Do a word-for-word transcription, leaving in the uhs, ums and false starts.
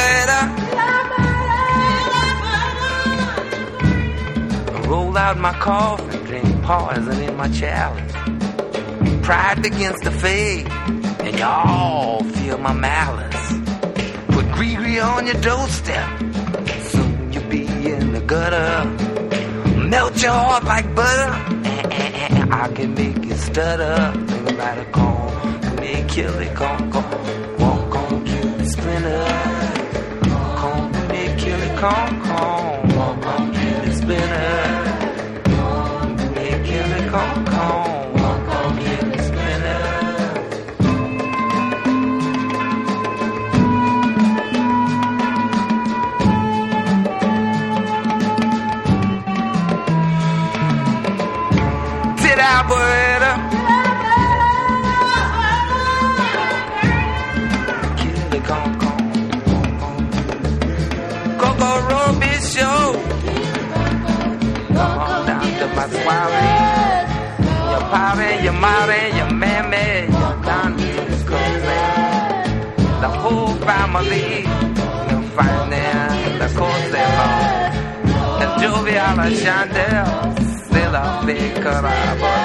Alberta. Roll out my coffee, drink poison in my chalice. Pride against the faith, and y'all feel my malice. Put Gregory on your doorstep, soon you'll be in the gutter. Melt your heart like butter, I can make you stutter. Think about a cone, me kill it, cone, cone. Walk on, kill the splinter. Cone, me kill it, cone, cone. Walk on, kill the splinter. Me kill it, cone, cone. Walk on, kill the splinter. Did Alberta. Kill it, cone, cone. Coco Roby show. Come on down to my soiree. Your party, your mommy, your mammy, your Donnie's cousin. The whole family. You'll find them, the Costello. The Jovial Chandel. Still a big carabo.